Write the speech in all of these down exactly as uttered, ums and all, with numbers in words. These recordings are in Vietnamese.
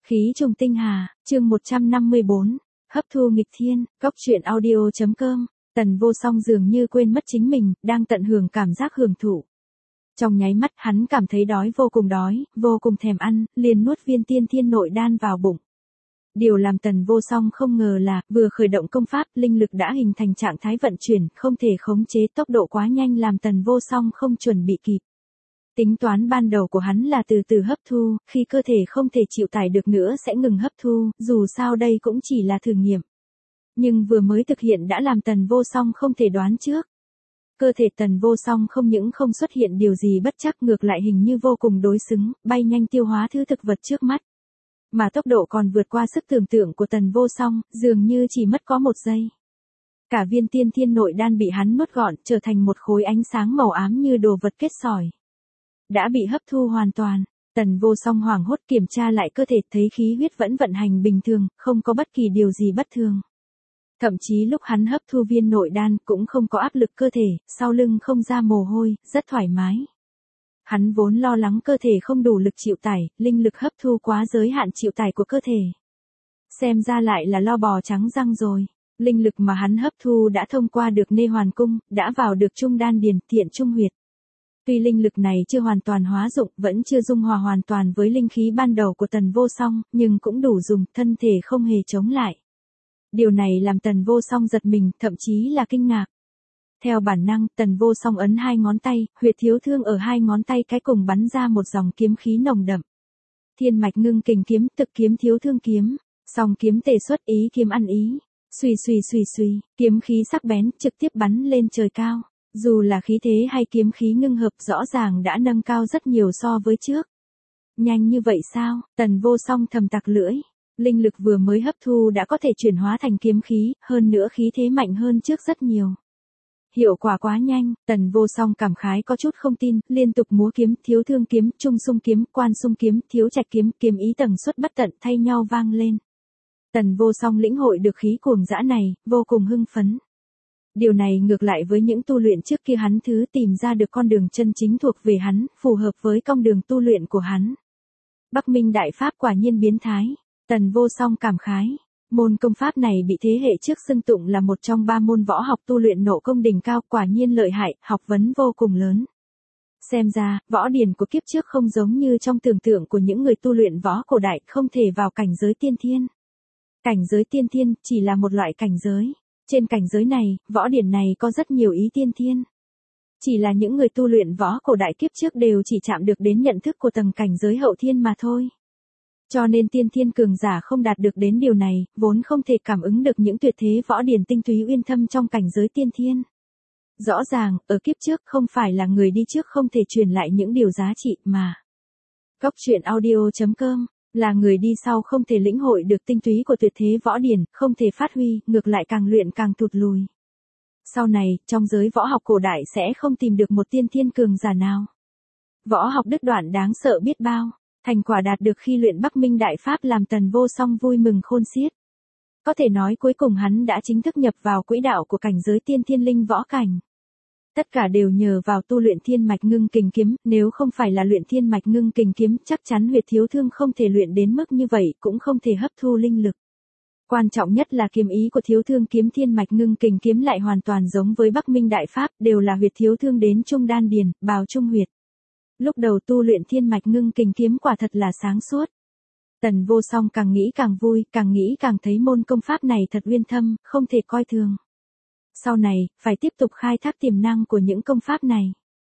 Khí trùng tinh hà, chương một trăm năm mươi bốn, hấp thu nghịch thiên, cốc truyện audio.com, Tần Vô Song dường như quên mất chính mình, đang tận hưởng cảm giác hưởng thụ. Trong nháy mắt hắn cảm thấy đói vô cùng đói, vô cùng thèm ăn, liền nuốt viên tiên thiên nội đan vào bụng. Điều làm Tần Vô Song không ngờ là, vừa khởi động công pháp, linh lực đã hình thành trạng thái vận chuyển, không thể khống chế, tốc độ quá nhanh làm Tần Vô Song không chuẩn bị kịp. Tính toán ban đầu của hắn là từ từ hấp thu, khi cơ thể không thể chịu tải được nữa sẽ ngừng hấp thu, dù sao đây cũng chỉ là thử nghiệm. Nhưng vừa mới thực hiện đã làm Tần Vô Song không thể đoán trước. Cơ thể Tần Vô Song không những không xuất hiện điều gì bất trắc, ngược lại hình như vô cùng đối xứng, bay nhanh tiêu hóa thứ thực vật trước mắt. Mà tốc độ còn vượt qua sức tưởng tượng của Tần Vô Song, dường như chỉ mất có một giây. Cả viên tiên thiên nội đan bị hắn nuốt gọn, trở thành một khối ánh sáng màu ám như đồ vật kết sỏi. Đã bị hấp thu hoàn toàn, Tần Vô Song hoảng hốt kiểm tra lại cơ thể, thấy khí huyết vẫn vận hành bình thường, không có bất kỳ điều gì bất thường. Thậm chí lúc hắn hấp thu viên nội đan cũng không có áp lực cơ thể, sau lưng không ra mồ hôi, rất thoải mái. Hắn vốn lo lắng cơ thể không đủ lực chịu tải, linh lực hấp thu quá giới hạn chịu tải của cơ thể. Xem ra lại là lo bò trắng răng rồi. Linh lực mà hắn hấp thu đã thông qua được nê hoàn cung, đã vào được trung đan điền, thiện trung huyệt. Tuy linh lực này chưa hoàn toàn hóa dụng, vẫn chưa dung hòa hoàn toàn với linh khí ban đầu của Tần Vô Song, nhưng cũng đủ dùng, thân thể không hề chống lại. Điều này làm Tần Vô Song giật mình, thậm chí là kinh ngạc. Theo bản năng, Tần Vô Song ấn hai ngón tay, huyệt thiếu thương ở hai ngón tay cái cùng bắn ra một dòng kiếm khí nồng đậm. Thiên mạch ngưng kình kiếm, thực kiếm thiếu thương kiếm, song kiếm tề xuất, ý kiếm ăn ý. Xuy xuy xuy xuy, kiếm khí sắc bén trực tiếp bắn lên trời cao. Dù là khí thế hay kiếm khí ngưng hợp rõ ràng đã nâng cao rất nhiều so với trước. Nhanh như vậy sao? Tần Vô Song thầm tặc lưỡi. Linh lực vừa mới hấp thu đã có thể chuyển hóa thành kiếm khí, hơn nữa khí thế mạnh hơn trước rất nhiều. Hiệu quả quá nhanh, Tần Vô Song cảm khái có chút không tin, liên tục múa kiếm, thiếu thương kiếm, trung xung kiếm, quan xung kiếm, thiếu trạch kiếm, kiếm ý tầng suất bất tận thay nhau vang lên. Tần Vô Song lĩnh hội được khí cuồng dã này, vô cùng hưng phấn. Điều này ngược lại với những tu luyện trước kia hắn thứ tìm ra được con đường chân chính thuộc về hắn, phù hợp với con đường tu luyện của hắn. Bắc Minh Đại Pháp quả nhiên biến thái. Tần Vô Song cảm khái. Môn công pháp này bị thế hệ trước xưng tụng là một trong ba môn võ học tu luyện nộ công đỉnh cao, quả nhiên lợi hại, học vấn vô cùng lớn. Xem ra, võ điển của kiếp trước không giống như trong tưởng tượng của những người tu luyện võ cổ đại, không thể vào cảnh giới tiên thiên. Cảnh giới tiên thiên chỉ là một loại cảnh giới. Trên cảnh giới này, võ điển này có rất nhiều ý tiên thiên. Chỉ là những người tu luyện võ cổ đại kiếp trước đều chỉ chạm được đến nhận thức của tầng cảnh giới hậu thiên mà thôi. Cho nên tiên thiên cường giả không đạt được đến điều này, vốn không thể cảm ứng được những tuyệt thế võ điển tinh túy uyên thâm trong cảnh giới tiên thiên. Rõ ràng, ở kiếp trước không phải là người đi trước không thể truyền lại những điều giá trị mà. Cốc truyện audio.com là người đi sau không thể lĩnh hội được tinh túy của tuyệt thế võ điển, không thể phát huy, ngược lại càng luyện càng tụt lùi. Sau này, trong giới võ học cổ đại sẽ không tìm được một tiên thiên cường giả nào. Võ học đứt đoạn đáng sợ biết bao, thành quả đạt được khi luyện Bắc Minh Đại Pháp làm Tần Vô Song vui mừng khôn xiết. Có thể nói cuối cùng hắn đã chính thức nhập vào quỹ đạo của cảnh giới tiên thiên linh võ cảnh. Tất cả đều nhờ vào tu luyện thiên mạch ngưng kình kiếm, nếu không phải là luyện thiên mạch ngưng kình kiếm, chắc chắn huyệt thiếu thương không thể luyện đến mức như vậy, cũng không thể hấp thu linh lực. Quan trọng nhất là kiếm ý của thiếu thương kiếm thiên mạch ngưng kình kiếm lại hoàn toàn giống với Bắc Minh Đại Pháp, đều là huyệt thiếu thương đến trung đan điền, bào trung huyệt. Lúc đầu tu luyện thiên mạch ngưng kình kiếm quả thật là sáng suốt. Tần Vô Song càng nghĩ càng vui, càng nghĩ càng thấy môn công pháp này thật uyên thâm, không thể coi thường. Sau này, phải tiếp tục khai thác tiềm năng của những công pháp này.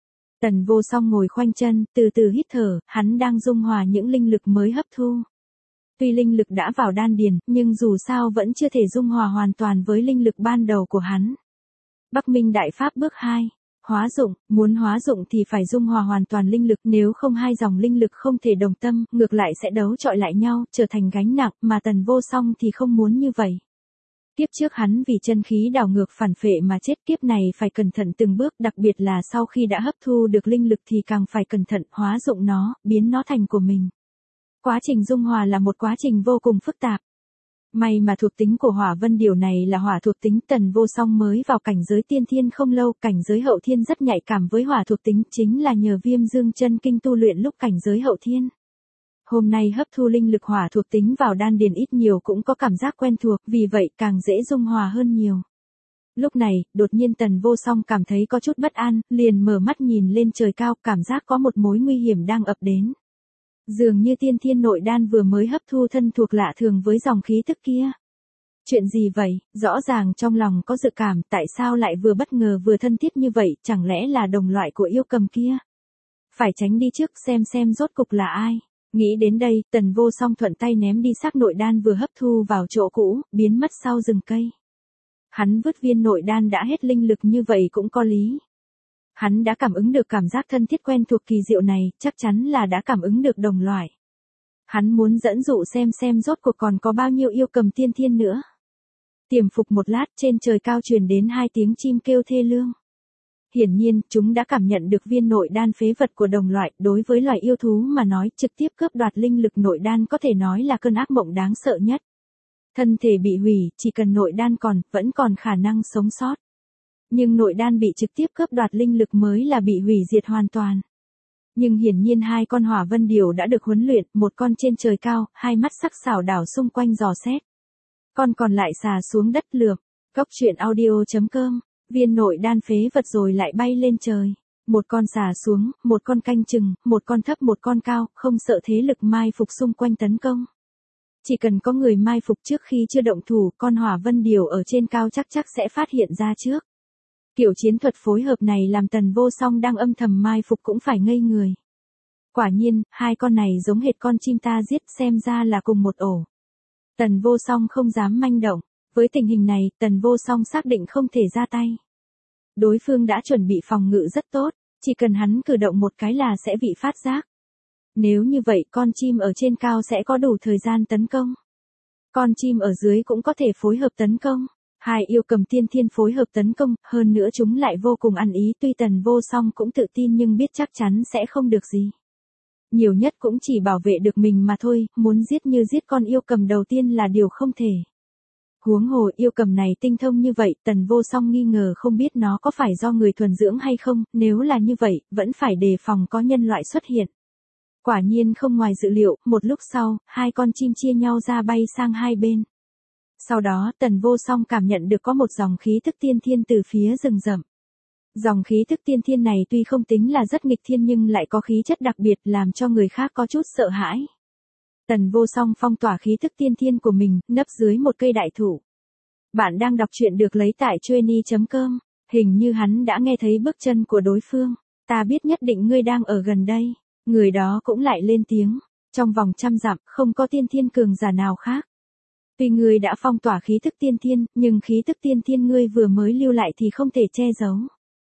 Tần Vô Song ngồi khoanh chân, từ từ hít thở, hắn đang dung hòa những linh lực mới hấp thu. Tuy linh lực đã vào đan điền, nhưng dù sao vẫn chưa thể dung hòa hoàn toàn với linh lực ban đầu của hắn. Bắc Minh Đại Pháp bước hai. Hóa dụng, muốn hóa dụng thì phải dung hòa hoàn toàn linh lực, nếu không hai dòng linh lực không thể đồng tâm, ngược lại sẽ đấu chọi lại nhau, trở thành gánh nặng, mà Tần Vô Song thì không muốn như vậy. Kiếp trước hắn vì chân khí đảo ngược phản phệ mà chết, kiếp này phải cẩn thận từng bước, đặc biệt là sau khi đã hấp thu được linh lực thì càng phải cẩn thận hóa dụng nó, biến nó thành của mình. Quá trình dung hòa là một quá trình vô cùng phức tạp. May mà thuộc tính của hỏa vân điều này là hỏa thuộc tính, Tần Vô Song mới vào cảnh giới tiên thiên không lâu, cảnh giới hậu thiên rất nhạy cảm với hỏa thuộc tính, chính là nhờ Viêm Dương chân kinh tu luyện lúc cảnh giới hậu thiên. Hôm nay hấp thu linh lực hỏa thuộc tính vào đan điền ít nhiều cũng có cảm giác quen thuộc, vì vậy càng dễ dung hòa hơn nhiều. Lúc này, đột nhiên Tần Vô Song cảm thấy có chút bất an, liền mở mắt nhìn lên trời cao, cảm giác có một mối nguy hiểm đang ập đến. Dường như tiên thiên nội đan vừa mới hấp thu thân thuộc lạ thường với dòng khí tức kia. Chuyện gì vậy, rõ ràng trong lòng có dự cảm, tại sao lại vừa bất ngờ vừa thân thiết như vậy, chẳng lẽ là đồng loại của yêu cầm kia? Phải tránh đi trước xem xem rốt cục là ai. Nghĩ đến đây, Tần Vô Song thuận tay ném đi xác nội đan vừa hấp thu vào chỗ cũ, biến mất sau rừng cây. Hắn vứt viên nội đan đã hết linh lực như vậy cũng có lý. Hắn đã cảm ứng được cảm giác thân thiết quen thuộc kỳ diệu này, chắc chắn là đã cảm ứng được đồng loại. Hắn muốn dẫn dụ xem xem rốt cuộc còn có bao nhiêu yêu cầm tiên thiên nữa. Tiềm phục một lát, trên trời cao truyền đến hai tiếng chim kêu thê lương. Hiển nhiên, chúng đã cảm nhận được viên nội đan phế vật của đồng loại, đối với loài yêu thú mà nói, trực tiếp cướp đoạt linh lực nội đan có thể nói là cơn ác mộng đáng sợ nhất. Thân thể bị hủy, chỉ cần nội đan còn, vẫn còn khả năng sống sót. Nhưng nội đan bị trực tiếp cướp đoạt linh lực mới là bị hủy diệt hoàn toàn. Nhưng hiển nhiên hai con hỏa vân điểu đã được huấn luyện, một con trên trời cao, hai mắt sắc sảo đảo xung quanh dò xét. Con còn lại xà xuống đất lượm. Cốc truyện audio chấm com, viên nội đan phế vật rồi lại bay lên trời. Một con xà xuống, một con canh chừng, một con thấp một con cao, không sợ thế lực mai phục xung quanh tấn công. Chỉ cần có người mai phục trước khi chưa động thủ, con hỏa vân điểu ở trên cao chắc chắc sẽ phát hiện ra trước. Kiểu chiến thuật phối hợp này làm Tần Vô Song đang âm thầm mai phục cũng phải ngây người. Quả nhiên, hai con này giống hệt con chim ta giết, xem ra là cùng một ổ. Tần Vô Song không dám manh động. Với tình hình này, Tần Vô Song xác định không thể ra tay. Đối phương đã chuẩn bị phòng ngự rất tốt, chỉ cần hắn cử động một cái là sẽ bị phát giác. Nếu như vậy, con chim ở trên cao sẽ có đủ thời gian tấn công. Con chim ở dưới cũng có thể phối hợp tấn công. Hai yêu cầm tiên thiên phối hợp tấn công, hơn nữa chúng lại vô cùng ăn ý, tuy Tần Vô Song cũng tự tin nhưng biết chắc chắn sẽ không được gì. Nhiều nhất cũng chỉ bảo vệ được mình mà thôi, muốn giết như giết con yêu cầm đầu tiên là điều không thể. Huống hồ yêu cầm này tinh thông như vậy, Tần Vô Song nghi ngờ không biết nó có phải do người thuần dưỡng hay không, nếu là như vậy, vẫn phải đề phòng có nhân loại xuất hiện. Quả nhiên không ngoài dự liệu, một lúc sau, hai con chim chia nhau ra bay sang hai bên. Sau đó, Tần Vô Song cảm nhận được có một dòng khí thức tiên thiên từ phía rừng rậm. Dòng khí thức tiên thiên này tuy không tính là rất nghịch thiên nhưng lại có khí chất đặc biệt làm cho người khác có chút sợ hãi. Tần Vô Song phong tỏa khí thức tiên thiên của mình, nấp dưới một cây đại thụ. Bạn đang đọc truyện được lấy tại chuyenny chấm com, hình như hắn đã nghe thấy bước chân của đối phương. Ta biết nhất định ngươi đang ở gần đây. Người đó cũng lại lên tiếng. Trong vòng trăm dặm, không có tiên thiên cường giả nào khác. Tuy ngươi đã phong tỏa khí thức tiên thiên, nhưng khí thức tiên thiên ngươi vừa mới lưu lại thì không thể che giấu.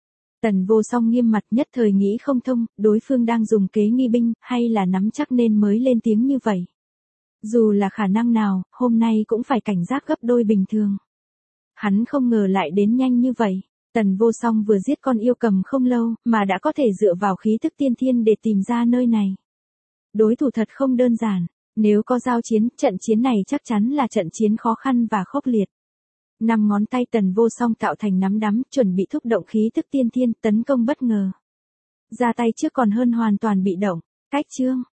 Tần Vô Song nghiêm mặt nhất thời nghĩ không thông, đối phương đang dùng kế nghi binh, hay là nắm chắc nên mới lên tiếng như vậy. Dù là khả năng nào, hôm nay cũng phải cảnh giác gấp đôi bình thường. Hắn không ngờ lại đến nhanh như vậy. Tần Vô Song vừa giết con yêu cầm không lâu, mà đã có thể dựa vào khí thức tiên thiên để tìm ra nơi này. Đối thủ thật không đơn giản. Nếu có giao chiến, trận chiến này chắc chắn là trận chiến khó khăn và khốc liệt. Năm ngón tay Tần Vô Song tạo thành nắm đấm, chuẩn bị thúc động khí thức tiên thiên, tấn công bất ngờ. Ra tay trước còn hơn hoàn toàn bị động. Cách chương.